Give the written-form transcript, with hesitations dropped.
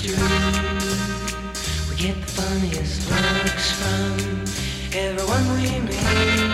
street. We get the funniest looks from everyone we meet.